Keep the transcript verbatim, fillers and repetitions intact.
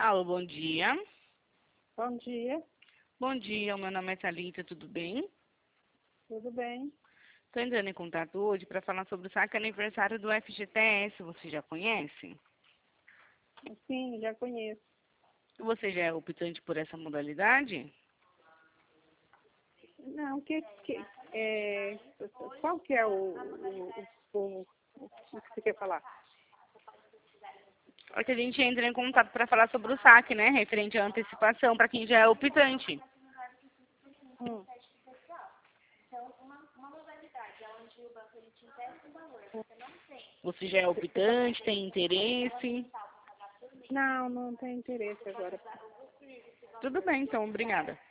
Alô, bom dia. Bom dia, Bom dia, o meu nome é Thalita, tudo bem? tudo bem? Estou entrando em contato hoje para falar sobre o saque aniversário do F G T S. Você já conhece? Sim, já conheço. Você já é optante por essa modalidade? Não, que, que, é, qual que é o, o, o, o, o que você quer falar? É que a gente entra em contato para falar sobre o saque, né? Referente à antecipação para quem já é optante. Hum. Você já é optante, tem interesse? Não, não tem interesse agora. Tudo bem, então, obrigada.